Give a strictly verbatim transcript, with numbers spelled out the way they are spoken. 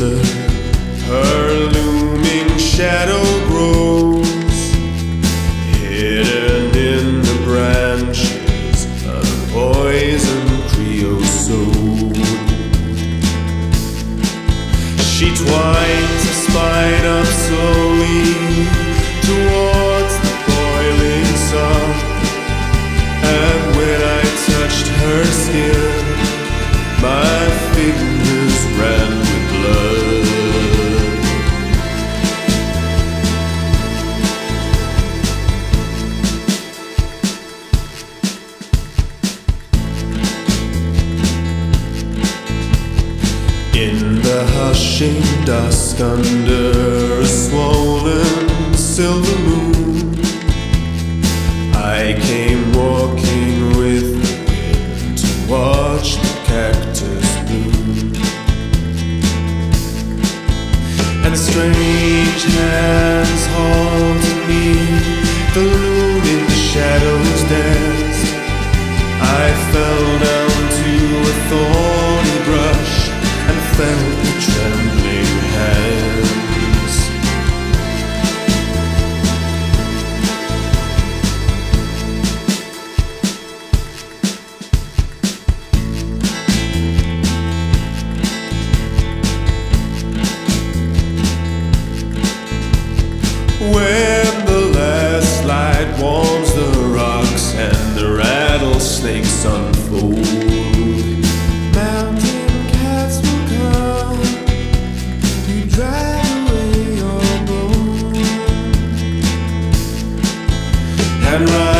closer, her looming shadow grows, hidden in the branches of poison creosote. She twines her spine up slowly towards the boiling sun, and when I touched her skin, my fingers ran with blood. In the hushing dusk under a swollen silver moon, I came walking with the wind to watch the cactus bloom. And strange hands haunted me, the loom in the shadows danced. I fell down to a thorny brush and felt the trembling hands. When the last light warms the rocks and the rattlesnakes unfold, mountain cats will come to drive away your bones and ride